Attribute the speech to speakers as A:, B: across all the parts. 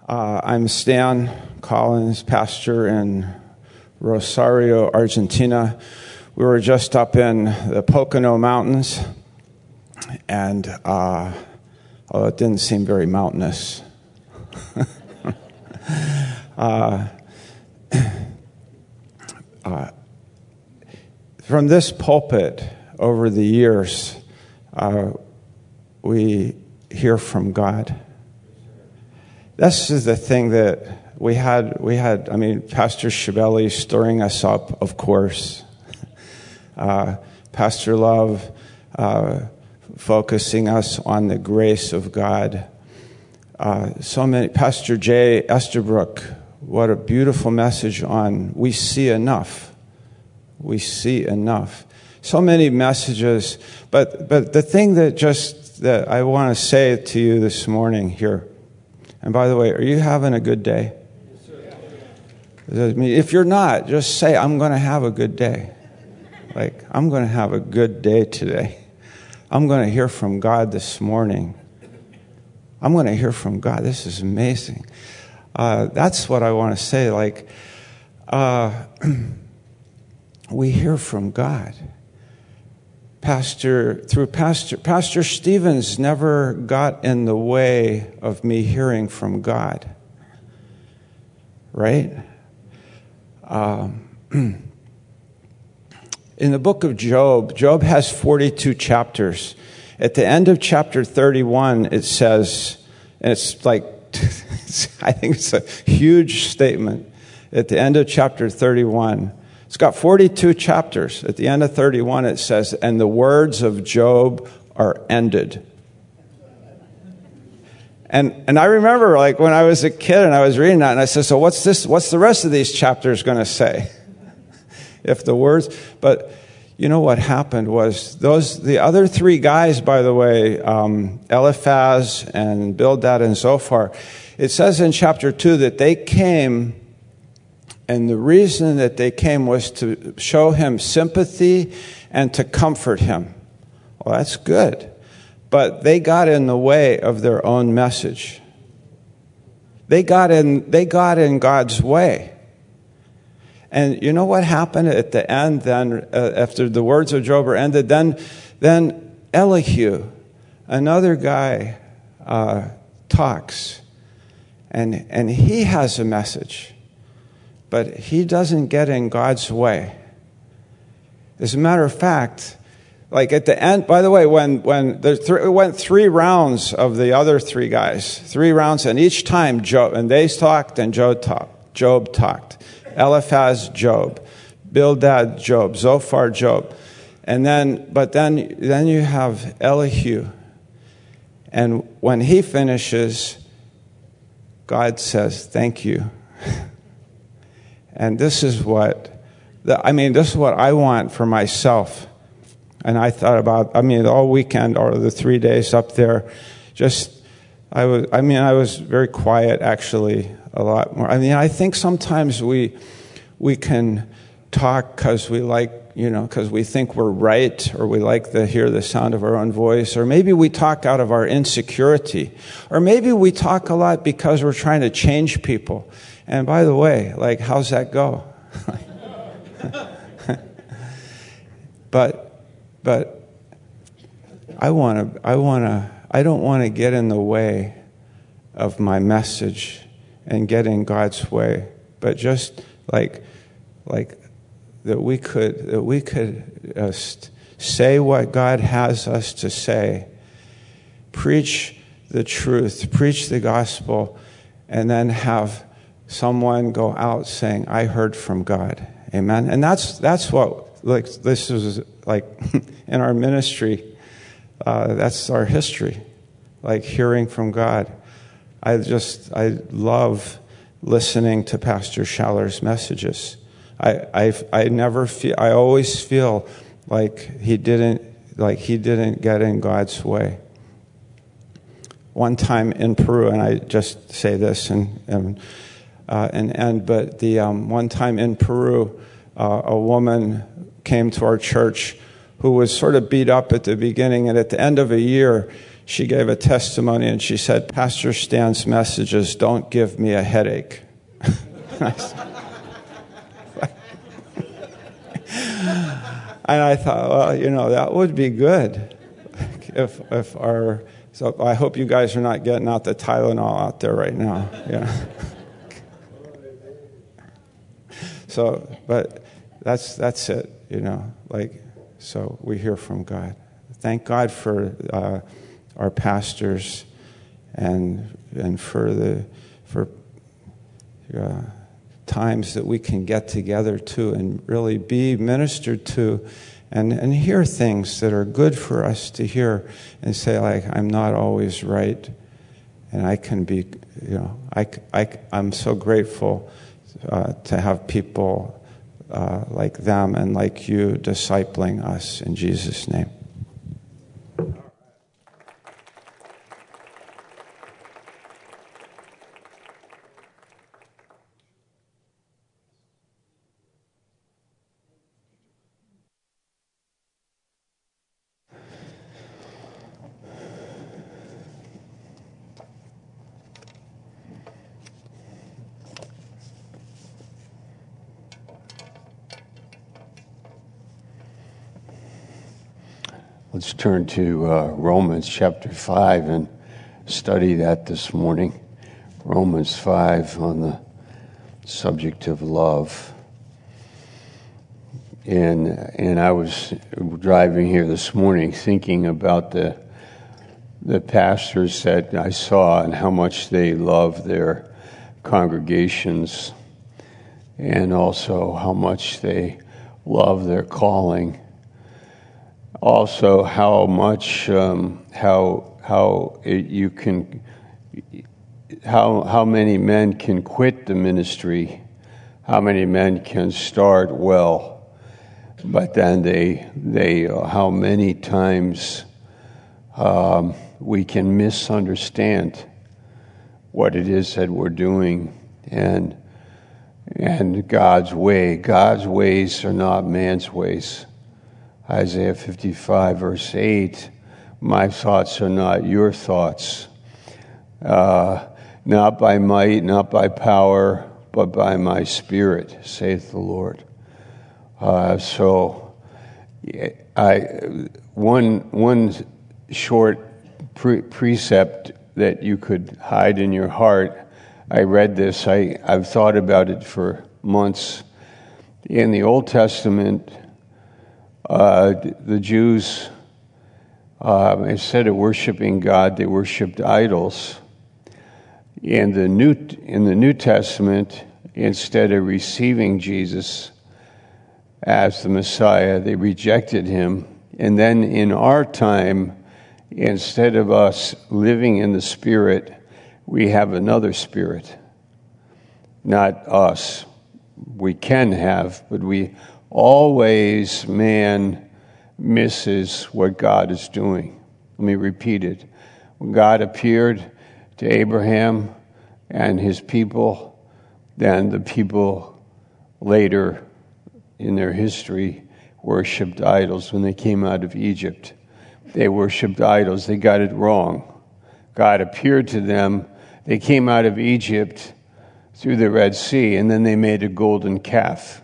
A: I'm Stan Collins, pastor in Rosario, Argentina. We were just up in the Pocono Mountains, and although it didn't seem very mountainous. From this pulpit over the years, we hear from God. This is the thing that we had, Pastor Shibeli stirring us up, of course. Pastor Love focusing us on the grace of God. So many, Pastor Jay Esterbrook, what a beautiful message on we see enough. We see enough. So many messages, but the thing that I want to say to you this morning here, and by the way, are you having a good day? Yes, sir. If you're not, just say, I'm going to have a good day. Like, I'm going to have a good day today. I'm going to hear from God this morning. I'm going to hear from God. This is amazing. That's what I want to say. Like, we hear from God. Pastor Stevens never got in the way of me hearing from God. Right? In the book of Job has 42 chapters. At the end of chapter 31, it says, and it's like, I think it's a huge statement. At the end of chapter 31, it's got 42 chapters. At the end of 31, it says, and the words of Job are ended. And I remember, like, when I was a kid and I was reading that, and I said, so what's the rest of these chapters going to say? If the words, but you know what happened was the other three guys, by the way, Eliphaz and Bildad and Zophar, it says in chapter 2 that they came. And the reason that they came was to show him sympathy and to comfort him. Well, that's good. But they got in the way of their own message. They got in God's way. And you know what happened at the end then, after the words of Job are ended? Then Elihu, another guy, talks. And he has a message. But he doesn't get in God's way. As a matter of fact, like at the end, by the way, when it went 3 rounds of the other 3 guys, 3 rounds, and each time Job, and they talked and Job talked. Eliphaz, Job. Bildad, Job. Zophar, Job. And then you have Elihu. And when he finishes, God says, thank you. And this is what I want for myself. And I thought about, all weekend or the 3 days up there, I was very quiet actually, a lot more. I think sometimes we can talk because we like, because we think we're right, or we like to hear the sound of our own voice, or maybe we talk out of our insecurity, or maybe we talk a lot because we're trying to change people. And by the way, like, how's that go? But I don't want to get in the way of my message and get in God's way, but just like that we could say what God has us to say, preach the truth, preach the gospel, and then have someone go out saying, I heard from God. Amen. And that's what, like, this is like in our ministry, that's our history, like hearing from God. I love listening to Pastor Schaller's messages. I always feel like he didn't get in God's way. One time in Peru, and I just say this one time in Peru, a woman came to our church who was sort of beat up at the beginning, and at the end of a year, she gave a testimony, and she said, Pastor Stan's messages don't give me a headache. And I thought, well, that would be good if our... So I hope you guys are not getting out the Tylenol out there right now. Yeah. So, but that's it, so we hear from God. Thank God for our pastors and for times that we can get together too and really be ministered to and hear things that are good for us to hear and say, like, I'm not always right, and I can be, I'm so grateful to have people like them and like you discipling us in Jesus' name.
B: Let's turn to Romans chapter 5 and study that this morning. Romans 5 on the subject of love. And I was driving here this morning thinking about the pastors that I saw and how much they love their congregations and also how much they love their calling. Also, how much, how many men can quit the ministry, how many men can start well, but then they how many times we can misunderstand what it is that we're doing and God's way. God's ways are not man's ways. Isaiah 55, verse 8, my thoughts are not your thoughts. Not by might, not by power, but by my spirit, saith the Lord. One short precept that you could hide in your heart, I read this, I've thought about it for months. In the Old Testament, the Jews, instead of worshiping God, they worshipped idols. In the New Testament, instead of receiving Jesus as the Messiah, they rejected him. And then in our time, instead of us living in the Spirit, we have another spirit. Not us. We can have, but always man misses what God is doing. Let me repeat it. When God appeared to Abraham and his people, then the people later in their history worshipped idols when they came out of Egypt. They worshipped idols. They got it wrong. God appeared to them. They came out of Egypt through the Red Sea, and then they made a golden calf.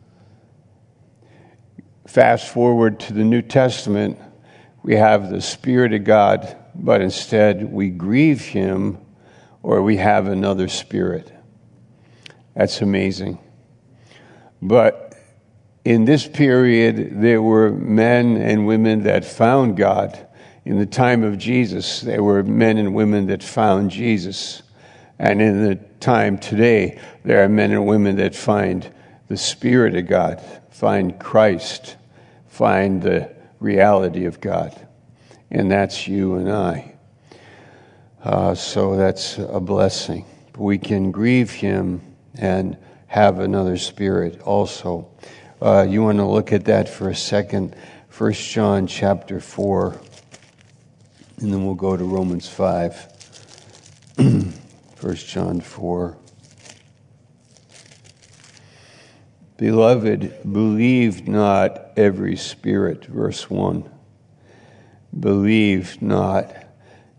B: Fast forward to the New Testament, we have the Spirit of God, but instead we grieve him or we have another spirit. That's amazing. But in this period, there were men and women that found God. In the time of Jesus, there were men and women that found Jesus. And in the time today, there are men and women that find the Spirit of God, find Christ, find the reality of God. And that's you and I. So that's a blessing. We can grieve him and have another spirit also. You want to look at that for a second. 1 John chapter 4, and then we'll go to Romans 5. 1 John 4. Beloved, believe not every spirit, verse 1. Believe not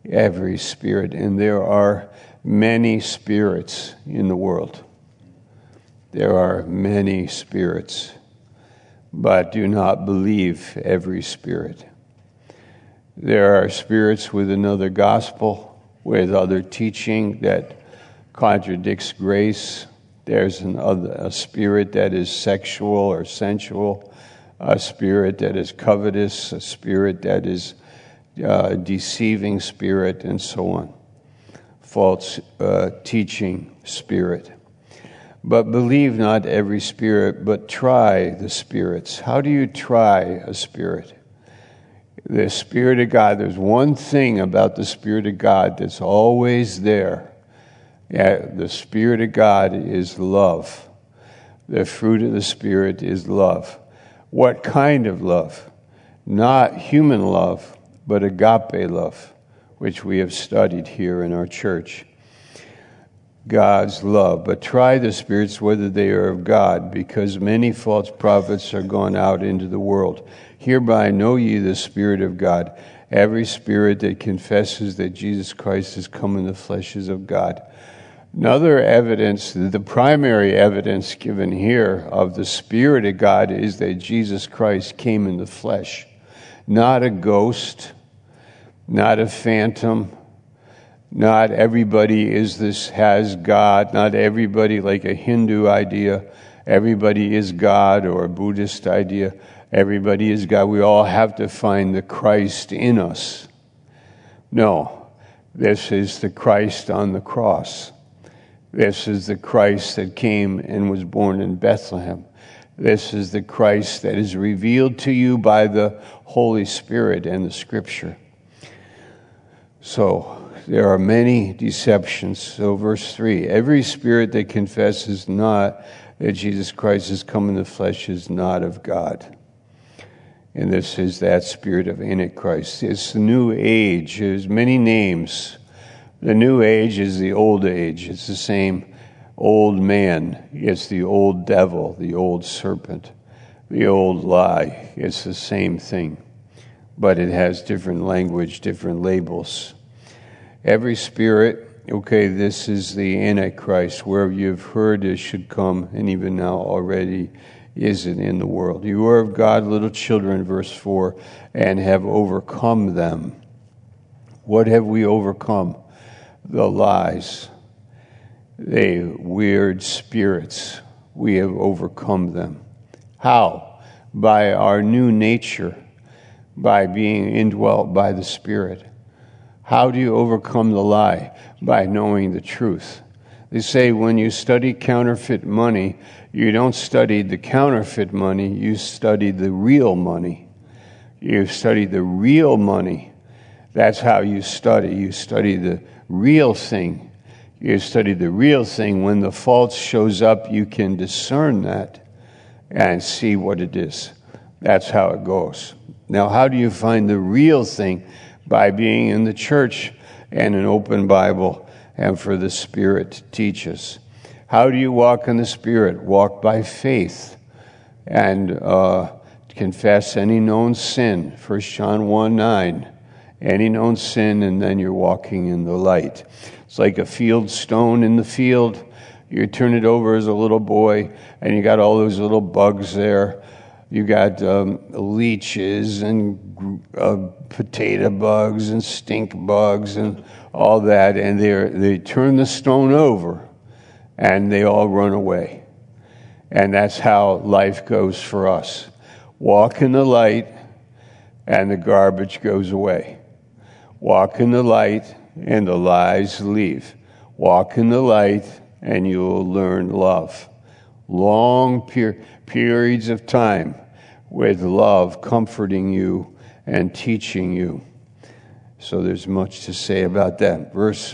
B: every spirit. And there are many spirits in the world. There are many spirits, but do not believe every spirit. There are spirits with another gospel, with other teaching that contradicts grace. There's a spirit that is sexual or sensual, a spirit that is covetous, a spirit that is deceiving spirit, and so on. False teaching spirit. But believe not every spirit, but try the spirits. How do you try a spirit? The Spirit of God, there's one thing about the Spirit of God that's always there. Yeah, the Spirit of God is love. The fruit of the Spirit is love. What kind of love? Not human love, but agape love, which we have studied here in our church. God's love. But try the spirits whether they are of God, because many false prophets are gone out into the world. Hereby know ye the Spirit of God. Every spirit that confesses that Jesus Christ has come in the flesh is of God. Another evidence, the primary evidence given here of the Spirit of God is that Jesus Christ came in the flesh. Not a ghost, not a phantom. Not everybody has God. Not everybody, like a Hindu idea, everybody is God, or a Buddhist idea, everybody is God. We all have to find the Christ in us. No, this is the Christ on the cross. This is the Christ that came and was born in Bethlehem. This is the Christ that is revealed to you by the Holy Spirit and the Scripture. So, there are many deceptions. So verse 3, every spirit that confesses not that Jesus Christ has come in the flesh is not of God. And this is that spirit of Antichrist. It's the new age. There's many names. The new age is the old age. It's the same old man. It's the old devil, the old serpent, the old lie. It's the same thing. But it has different language, different labels. Every spirit, okay, this is the Antichrist, where you've heard it should come, and even now already is it in the world. You are of God, little children, verse 4, and have overcome them. What have we overcome? The lies, the weird spirits. We have overcome them. How? By our new nature, by being indwelt by the Spirit. How do you overcome the lie? By knowing the truth. They say when you study counterfeit money, you don't study the counterfeit money, you study the real money. You study the real money. That's how you study. You study the real thing. You study the real thing. When the false shows up, you can discern that and see what it is. That's how it goes. Now, how do you find the real thing? By being in the church and an open Bible, and for the Spirit to teach us. How do you walk in the Spirit? Walk by faith and confess any known sin. 1 John 1:9. Any known sin, and then you're walking in the light. It's like a field stone in the field. You turn it over as a little boy, and you got all those little bugs there. You got leeches and potato bugs and stink bugs and all that, and they turn the stone over, and they all run away. And that's how life goes for us. Walk in the light, and the garbage goes away. Walk in the light, and the lies leave. Walk in the light, and you'll learn love. Long periods of time with love comforting you and teaching you. So there's much to say about that. Verse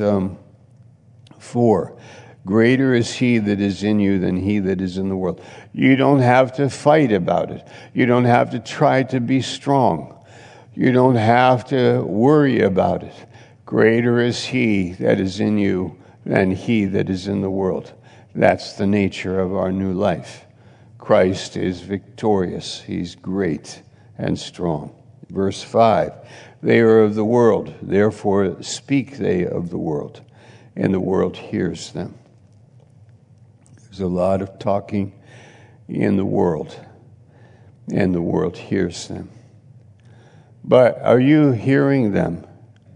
B: 4, greater is he that is in you than he that is in the world. You don't have to fight about it. You don't have to try to be strong. You don't have to worry about it. Greater is he that is in you than he that is in the world. That's the nature of our new life. Christ is victorious. He's great and strong. Verse 5, they are of the world, therefore speak they of the world, and the world hears them. There's a lot of talking in the world, and the world hears them. But are you hearing them?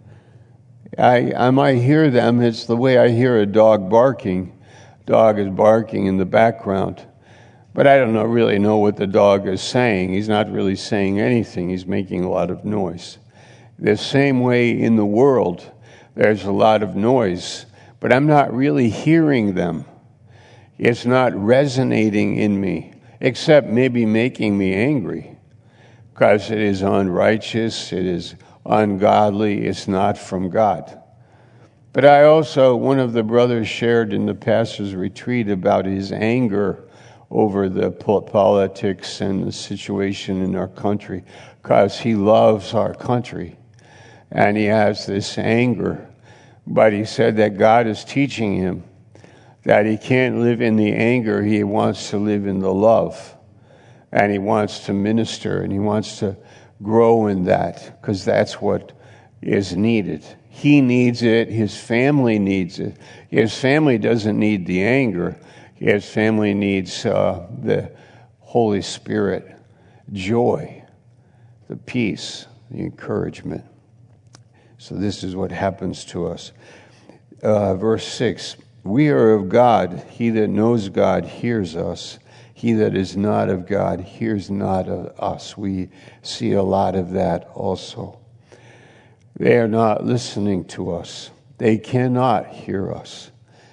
B: I might hear them. It's the way I hear a dog barking. Dog is barking in the background. But I don't really know what the dog is saying. He's not really saying anything. He's making a lot of noise. The same way in the world, there's a lot of noise, but I'm not really hearing them. It's not resonating in me, except maybe making me angry, because it is unrighteous, it is ungodly, it's not from God. But one of the brothers shared in the pastor's retreat about his anger over the politics and the situation in our country, because he loves our country, and he has this anger. But he said that God is teaching him that he can't live in the anger, he wants to live in the love, and he wants to minister, and he wants to grow in that, because that's what is needed. He needs it. His family needs it. His family doesn't need the anger. His family needs the Holy Spirit, joy, the peace, the encouragement. So this is what happens to us. Verse 6, we are of God. He that knows God hears us. He that is not of God hears not of us. We see a lot of that also. They are not listening to us. They cannot hear us.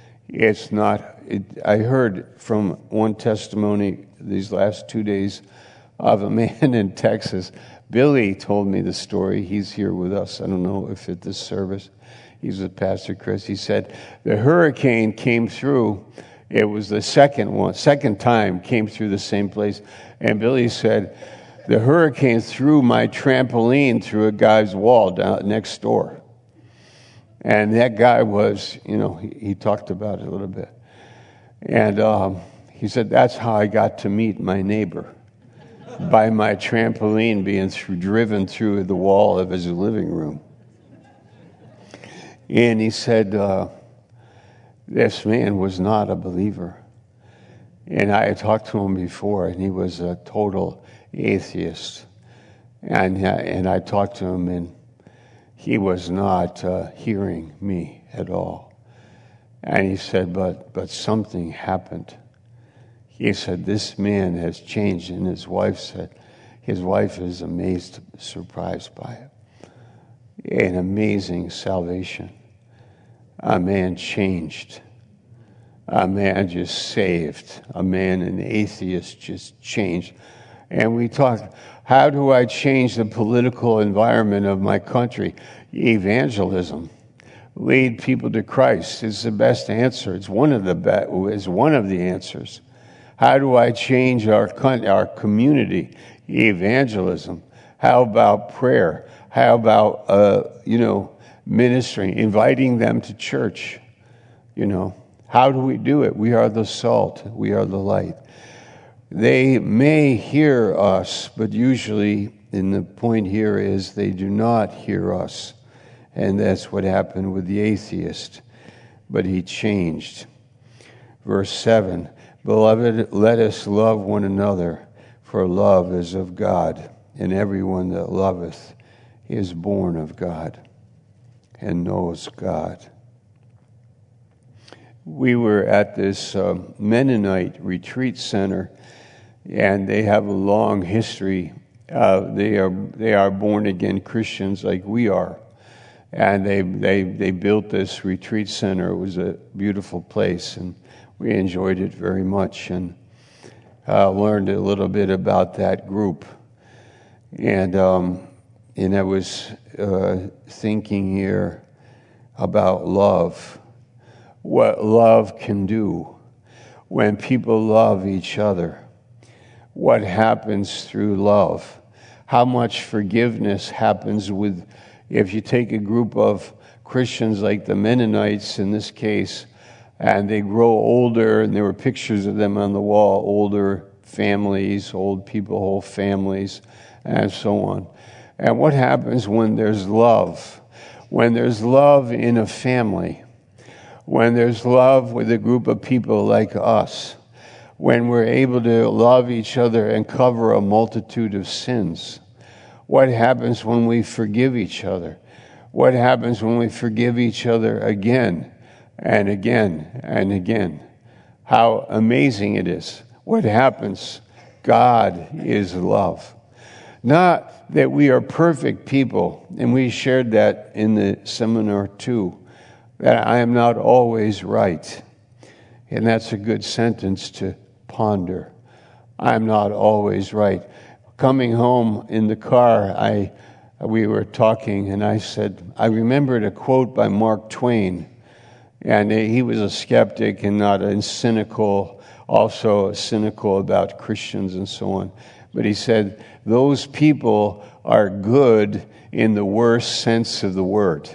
B: I heard from one testimony these last 2 days of a man in Texas. Billy told me the story. He's here with us. I don't know if at this service. He's with Pastor Chris. He said the hurricane came through. It was the second time came through the same place. And Billy said, the hurricane threw my trampoline through a guy's wall down next door. And that guy was, he talked about it a little bit. And he said, that's how I got to meet my neighbor, by my trampoline being driven through the wall of his living room. And he said, this man was not a believer. And I had talked to him before, and he was a total atheist. And I talked to him, and he was not hearing me at all. And he said, but something happened. He said, this man has changed. And his wife said, his wife is amazed, surprised by it. An amazing salvation. A man changed. A man just saved. A man, an atheist, just changed. And we talked, how do I change the political environment of my country? Evangelism. Lead people to Christ is the best answer. It's one of the answers. How do I change our community? Evangelism. How about prayer? How about ministering, inviting them to church? How do we do it? We are the salt. We are the light. They may hear us, but usually, and the point here is they do not hear us. And that's what happened with the atheist. But he changed. Verse 7, beloved, let us love one another, for love is of God, and everyone that loveth is born of God and knows God. We were at this Mennonite retreat center, and they have a long history. They are born again Christians like we are, and they built this retreat center. It was a beautiful place, and we enjoyed it very much, and learned a little bit about that group. And I was thinking here about love. What love can do when people love each other. What happens through love. How much forgiveness happens if you take a group of Christians like the Mennonites in this case, and they grow older, and there were pictures of them on the wall, older families, old people, whole families, and so on. And what happens when there's love? When there's love in a family, when there's love with a group of people like us, when we're able to love each other and cover a multitude of sins. What happens when we forgive each other? What happens when we forgive each other again and again and again? How amazing it is. What happens? God is love. Not that we are perfect people, and we shared that in the seminar too, that I am not always right. And that's a good sentence to ponder. I'm not always right. Coming home in the car, we were talking, and I said, I remembered a quote by Mark Twain, and he was a skeptic and not a cynical, also cynical about Christians and so on. But he said, those people are good in the worst sense of the word.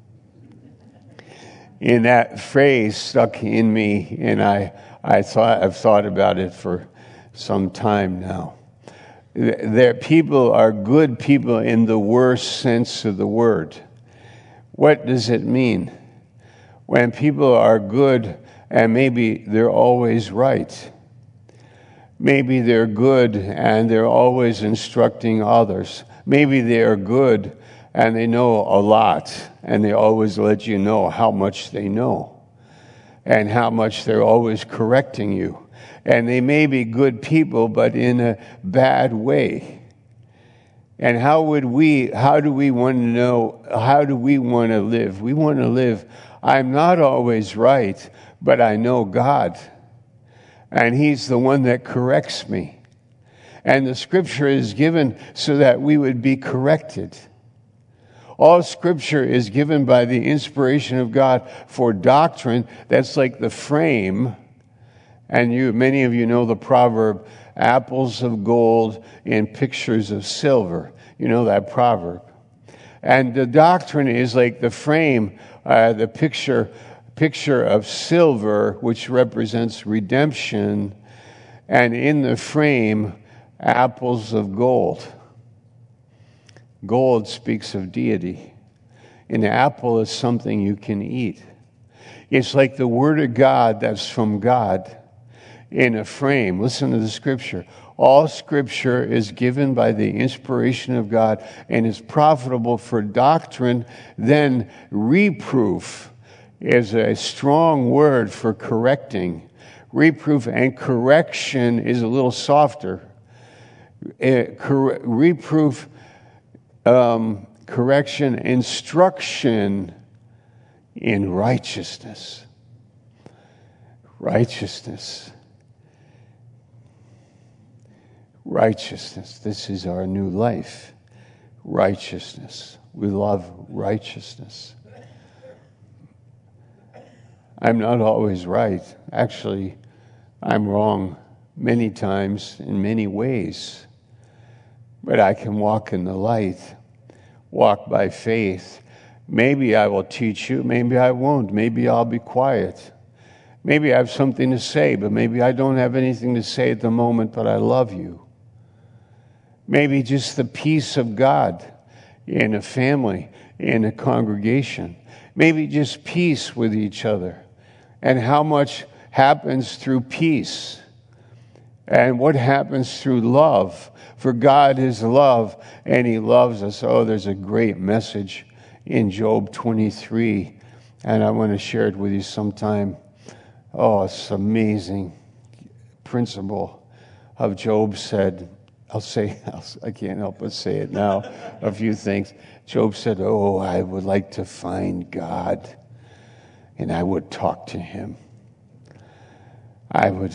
B: And that phrase stuck in me, and I've thought about it for some time now. Their people are good people in the worst sense of the word. What does it mean? When people are good and maybe they're always right. Maybe they're good and they're always instructing others. Maybe they are good and they know a lot and they always let you know how much they know and how much they're always correcting you. And they may be good people, but in a bad way. And how do we want to know, how do we want to live? We want to live, I'm not always right, but I know God. And He's the one that corrects me. And the Scripture is given so that we would be corrected. All Scripture is given by the inspiration of God for doctrine. That's like the frame. And many of you know the proverb, apples of gold and pictures of silver. You know that proverb. And the doctrine is like the frame, the picture of silver, which represents redemption, and in the frame, apples of gold. Gold speaks of deity. An apple is something you can eat. It's like the Word of God that's from God in a frame. Listen to the Scripture. All Scripture is given by the inspiration of God and is profitable for doctrine. Then reproof is a strong word for correcting. Reproof and correction is a little softer. Reproof, correction, instruction in righteousness. Righteousness. Righteousness. This is our new life. Righteousness. We love righteousness. I'm not always right. Actually, I'm wrong many times in many ways. But I can walk in the light, walk by faith. Maybe I will teach you, maybe I won't. Maybe I'll be quiet. Maybe I have something to say, but maybe I don't have anything to say at the moment, but I love you. Maybe just the peace of God in a family, in a congregation. Maybe just peace with each other. And how much happens through peace. And what happens through love. For God is love, and He loves us. Oh, there's a great message in Job 23, and I want to share it with you sometime. Oh, it's amazing principle of Job said, I can't help but say it now, a few things. Job said, oh, I would like to find God, and I would talk to Him. I would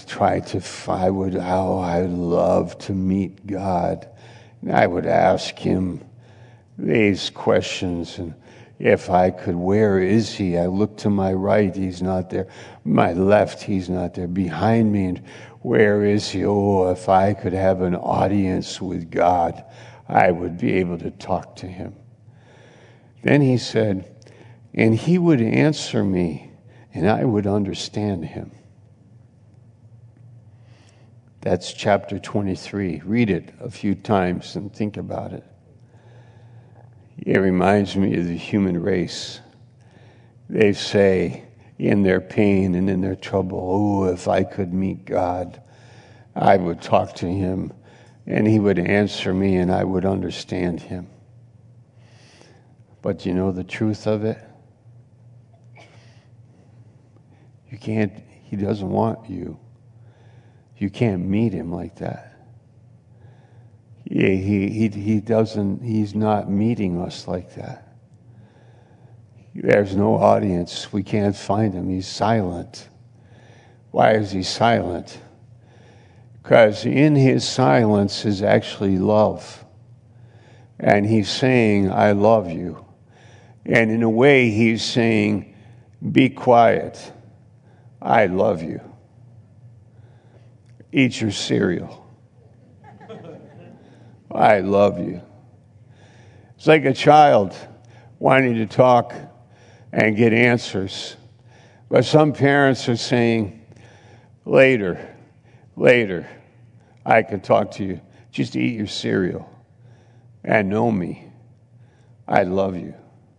B: love to meet God. And I would ask Him these questions, and if I could, where is He? I look to my right, He's not there. My left, He's not there. Behind me, and where is He? Oh, if I could have an audience with God, I would be able to talk to Him. Then he said, and He would answer me, and I would understand Him. That's chapter 23. Read it a few times and think about it. It reminds me of the human race. They say in their pain and in their trouble, oh, if I could meet God, I would talk to him and he would answer me and I would understand him. But you know the truth of it? You can't, he doesn't want you. You can't meet him like that. He doesn't, he's not meeting us like that. There's no audience. We can't find him. He's silent. Why is he silent? Because in his silence is actually love. And he's saying, I love you. And in a way, he's saying, be quiet. I love you. Eat your cereal. I love you. It's like a child wanting to talk and get answers. But some parents are saying, later, I can talk to you. Just eat your cereal and know me. I love you.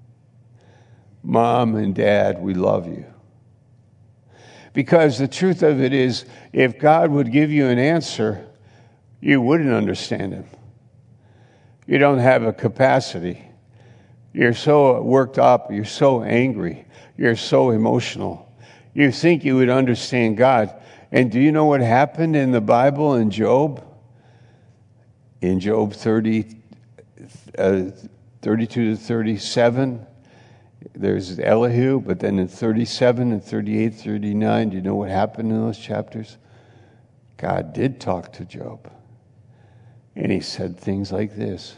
B: Mom and Dad, we love you. Because the truth of it is, if God would give you an answer, you wouldn't understand him. You don't have a capacity. You're so worked up. You're so angry. You're so emotional. You think you would understand God. And do you know what happened in the Bible in Job? In Job 32 to 37, there's Elihu, but then in 37 and 38, 39, do you know what happened in those chapters? God did talk to Job. And he said things like this.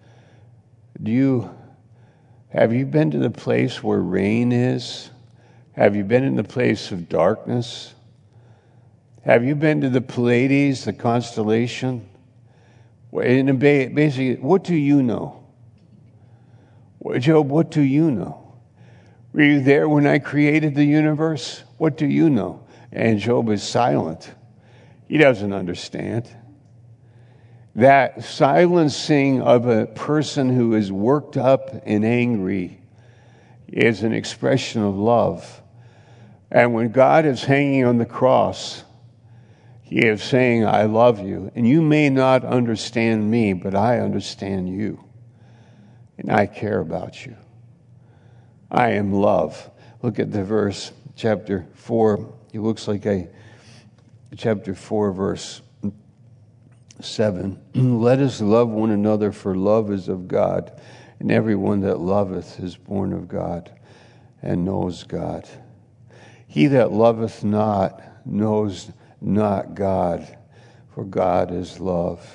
B: Have you been to the place where rain is? Have you been in the place of darkness? Have you been to the Pleiades, the constellation? And basically, what do you know? Job, what do you know? Were you there when I created the universe? What do you know? And Job is silent. He doesn't understand. That silencing of a person who is worked up and angry is an expression of love. And when God is hanging on the cross, he is saying, I love you. And you may not understand me, but I understand you. And I care about you. I am love. Look at the verse, chapter 4. It looks like chapter 4, verse 7. Let us love one another, for love is of God, and everyone that loveth is born of God and knows God. He that loveth not knows not God, for God is love.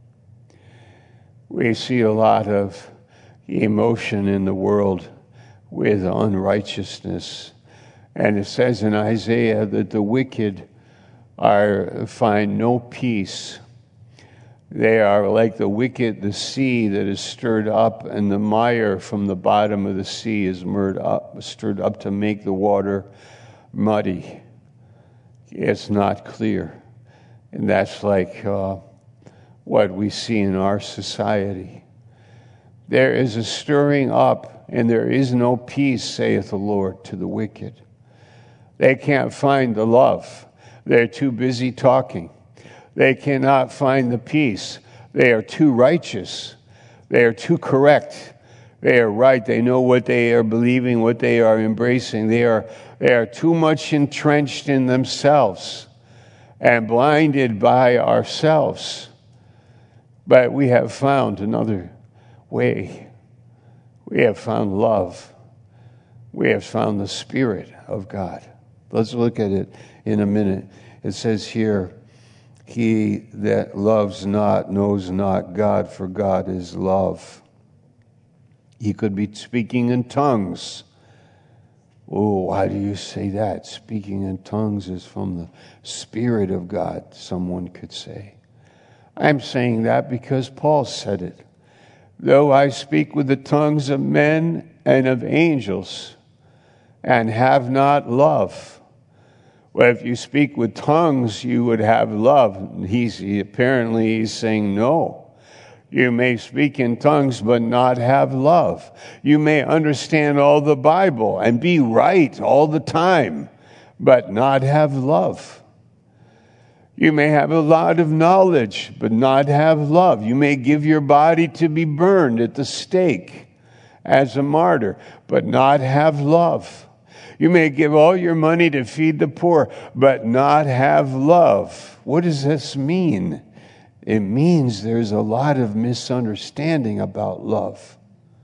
B: We see a lot of emotion in the world with unrighteousness. And it says in Isaiah that the wicked find no peace. They are like the sea that is stirred up, and the mire from the bottom of the sea is stirred up to make the water muddy. It's not clear. And that's like what we see in our society. There is a stirring up, and there is no peace, saith the Lord, to the wicked. They can't find the love. They're too busy talking. They cannot find the peace. They are too righteous. They are too correct. They are right. They know what they are believing, what they are embracing. They are too much entrenched in themselves and blinded by ourselves. But we have found another way. We have found love. We have found the Spirit of God. Let's look at it in a minute. It says here, he that loves not knows not God, for God is love. He could be speaking in tongues. Oh, why do you say that? Speaking in tongues is from the Spirit of God, someone could say. I'm saying that because Paul said it. Though I speak with the tongues of men and of angels, and have not love. Well, if you speak with tongues, you would have love. He's saying no. You may speak in tongues but not have love. You may understand all the Bible and be right all the time, but not have love. You may have a lot of knowledge, but not have love. You may give your body to be burned at the stake as a martyr, but not have love. You may give all your money to feed the poor, but not have love. What does this mean? It means there's a lot of misunderstanding about love.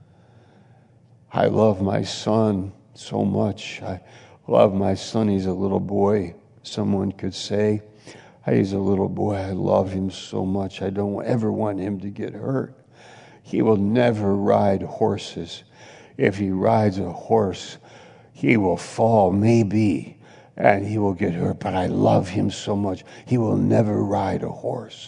B: I love my son so much. I love my son. He's a little boy, someone could say. He's a little boy. I love him so much. I don't ever want him to get hurt. He will never ride horses. If he rides a horse, he will fall, maybe, and he will get hurt. But I love him so much. He will never ride a horse.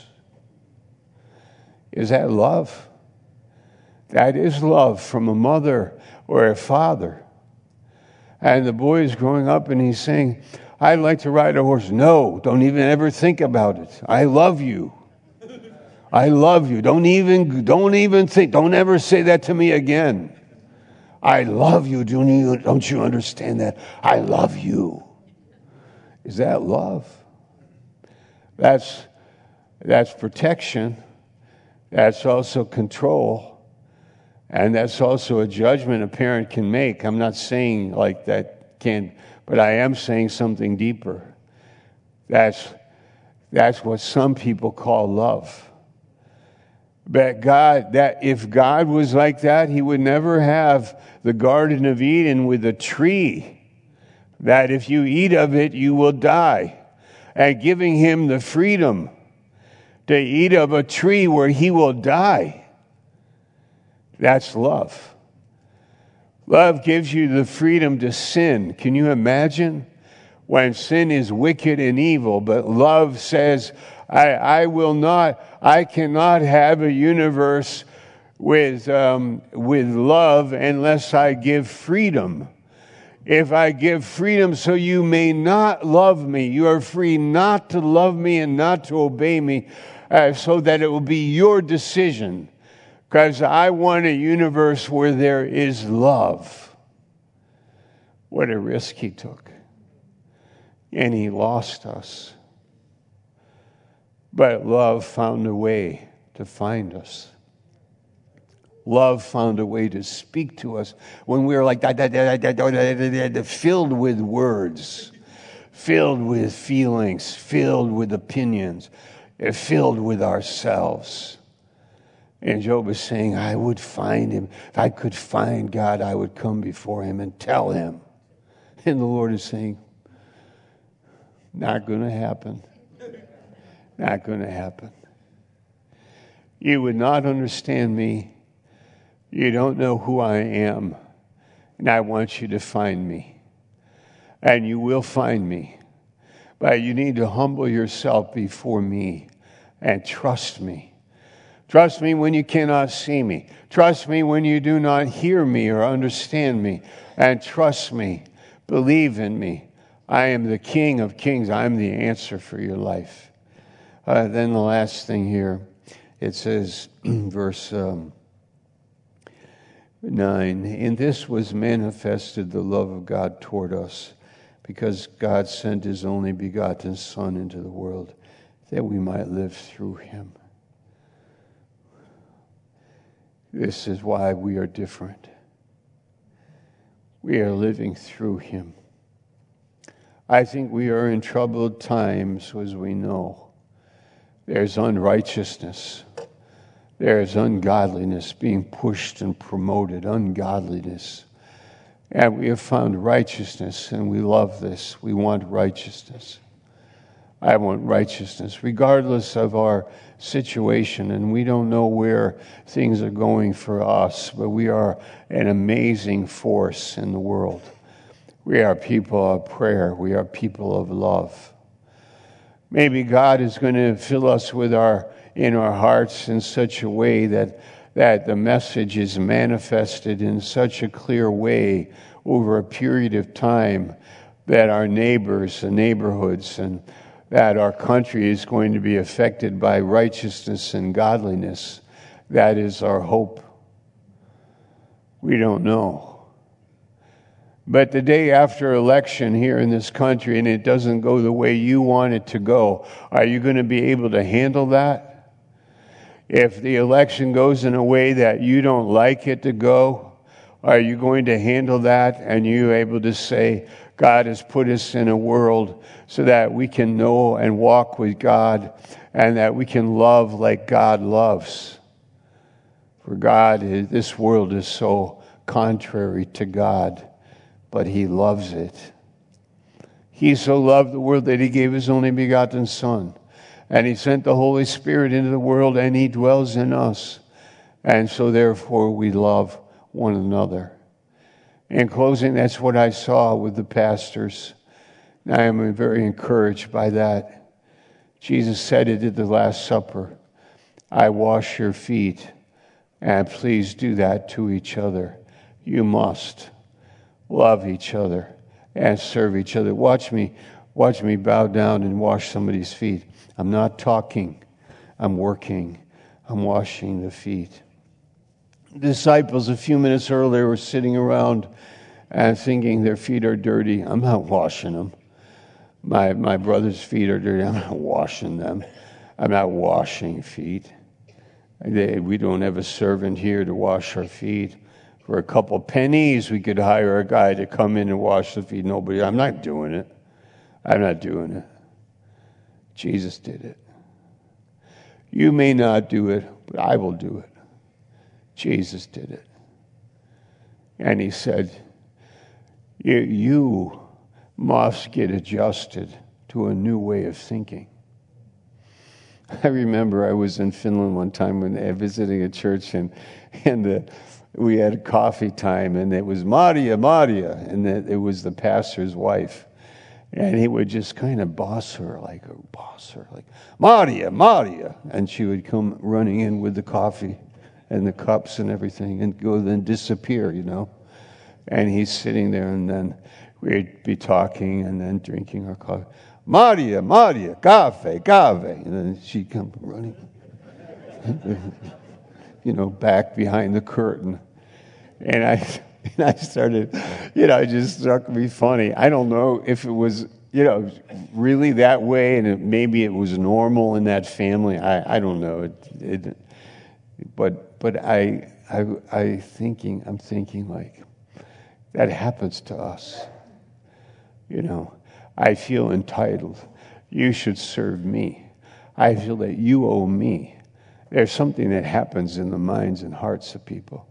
B: Is that love? That is love from a mother or a father. And the boy is growing up and he's saying, I'd like to ride a horse. No, don't even ever think about it. I love you. I love you. Don't even think. Don't ever say that to me again. I love you. Don't you understand that? I love you. Is that love? That's protection. That's also control. And that's also a judgment a parent can make. I'm not saying like that can't, but I am saying something deeper. That's what some people call love. But if God was like that, he would never have the Garden of Eden with a tree that if you eat of it, you will die. And giving him the freedom to eat of a tree where he will die. That's love. Love gives you the freedom to sin. Can you imagine? When sin is wicked and evil, but love says, I cannot have a universe with love unless I give freedom. If I give freedom so you may not love me, you are free not to love me and not to obey me, so that it will be your decision. Because I want a universe where there is love. What a risk he took. And he lost us. But love found a way to find us. Love found a way to speak to us when we were like filled with words, filled with feelings, filled with opinions, filled with ourselves. And Job is saying, I would find him. If I could find God, I would come before him and tell him. And the Lord is saying, not going to happen. Not going to happen. You would not understand me. You don't know who I am. And I want you to find me. And you will find me. But you need to humble yourself before me and trust me. Trust me when you cannot see me. Trust me when you do not hear me or understand me. And trust me. Believe in me. I am the King of Kings. I am the answer for your life. Then the last thing here, it says, verse 9, in this was manifested the love of God toward us, because God sent his only begotten Son into the world, that we might live through him. This is why we are different. We are living through him. I think we are in troubled times, as we know. There's unrighteousness. There's ungodliness being pushed and promoted, ungodliness. And we have found righteousness, and we love this. We want righteousness. I want righteousness, regardless of our situation. And we don't know where things are going for us, but we are an amazing force in the world. We are people of prayer. We are people of love. Maybe God is going to fill us with in our hearts in such a way that the message is manifested in such a clear way over a period of time that our neighbors and neighborhoods and that our country is going to be affected by righteousness and godliness. that is our hope. We don't know. But the day after election here in this country, and it doesn't go the way you want it to go, are you going to be able to handle that? If the election goes in a way that you don't like it to go, are you going to handle that? And you able to say, God has put us in a world so that we can know and walk with God, and that we can love like God loves. For God, this world is so contrary to God, but He loves it. He so loved the world that He gave His only begotten Son. And He sent the Holy Spirit into the world, and He dwells in us. And so therefore we love one another. In closing, that's what I saw with the pastors. I am very encouraged by that. Jesus said it at the Last Supper. I wash your feet, and please do that to each other. You must love each other and serve each other. Watch me bow down and wash somebody's feet. I'm not talking. I'm working. I'm washing the feet. The disciples a few minutes earlier were sitting around and thinking their feet are dirty. I'm not washing them. My brother's feet are dirty. I'm not washing them. I'm not washing feet. We don't have a servant here to wash our feet. For a couple pennies, we could hire a guy to come in and wash the feet. Nobody. I'm not doing it. I'm not doing it. Jesus did it. You may not do it, but I will do it. Jesus did it. And He said, you must get adjusted to a new way of thinking. I remember I was in Finland one time when visiting a church, and we had coffee time, and it was Maria, and it was the pastor's wife. And he would just kind of boss her, like Maria. And she would come running in with the coffee and the cups and everything and go then disappear, And he's sitting there, and then we'd be talking and then drinking our coffee. Maria, café. And then she'd come running, back behind the curtain. And I started, it just struck me funny. I don't know if it was, really that way, and maybe it was normal in that family. I don't know. But I'm thinking like, that happens to us. I feel entitled. You should serve me. I feel that you owe me. There's something that happens in the minds and hearts of people.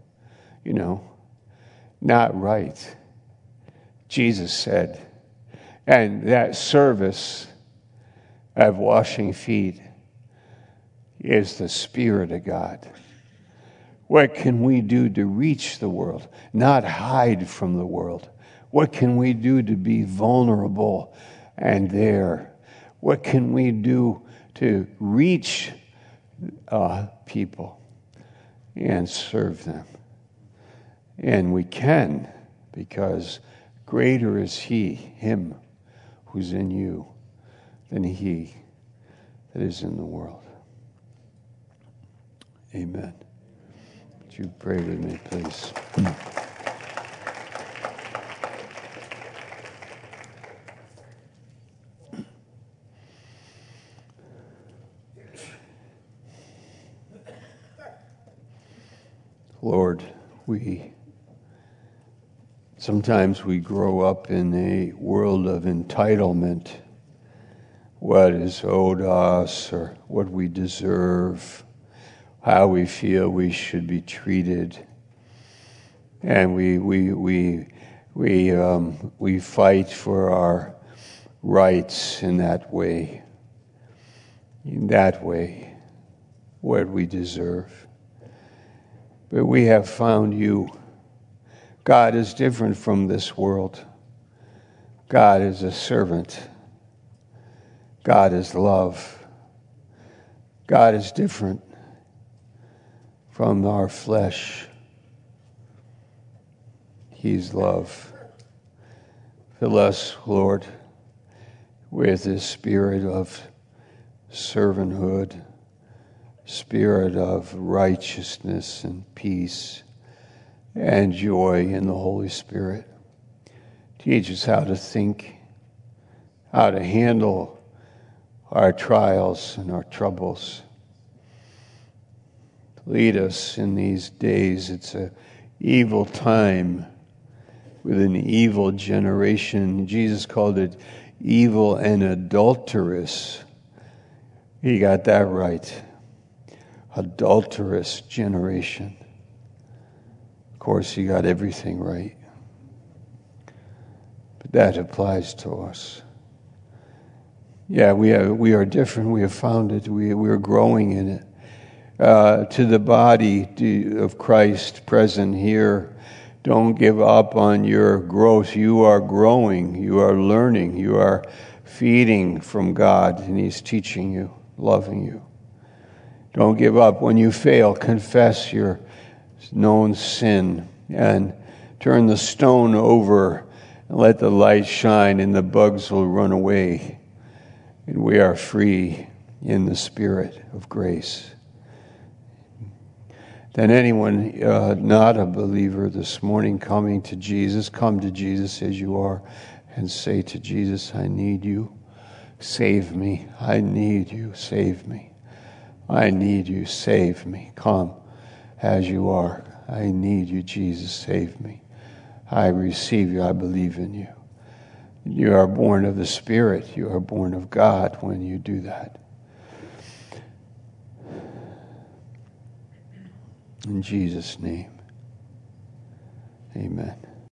B: Not right. Jesus said, and that service of washing feet is the Spirit of God. What can we do to reach the world, not hide from the world? What can we do to be vulnerable and there? What can we do to reach people and serve them? And we can, because greater is Him who's in you, than he that is in the world. Amen. Would you pray with me, please? Lord, sometimes we grow up in a world of entitlement, what is owed us or what we deserve, how we feel we should be treated, and we fight for our rights in that way, what we deserve. But we have found you. God is different from this world. God is a servant. God is love. God is different from our flesh. He's love. Fill us, Lord, with this spirit of servanthood spirit of righteousness and peace and joy in the Holy Spirit. Teach us how to think, how to handle our trials and our troubles. Lead us in these days. It's an evil time with an evil generation. Jesus called it evil and adulterous. He got that right. Adulterous generation. Of course, he got everything right. But that applies to us. Yeah, we are different. We have found it. We are growing in it. To the body of Christ present here, don't give up on your growth. You are growing. You are learning. You are feeding from God, and He's teaching you, loving you. Don't give up. When you fail, confess your known sin and turn the stone over and let the light shine, and the bugs will run away. And we are free in the Spirit of grace. Then anyone not a believer this morning coming to Jesus, come to Jesus as you are and say to Jesus, I need you. Save me. I need you. Save me. I need you. Save me. Come as you are. I need you, Jesus. Save me. I receive you. I believe in you. You are born of the Spirit. You are born of God when you do that. In Jesus' name, amen.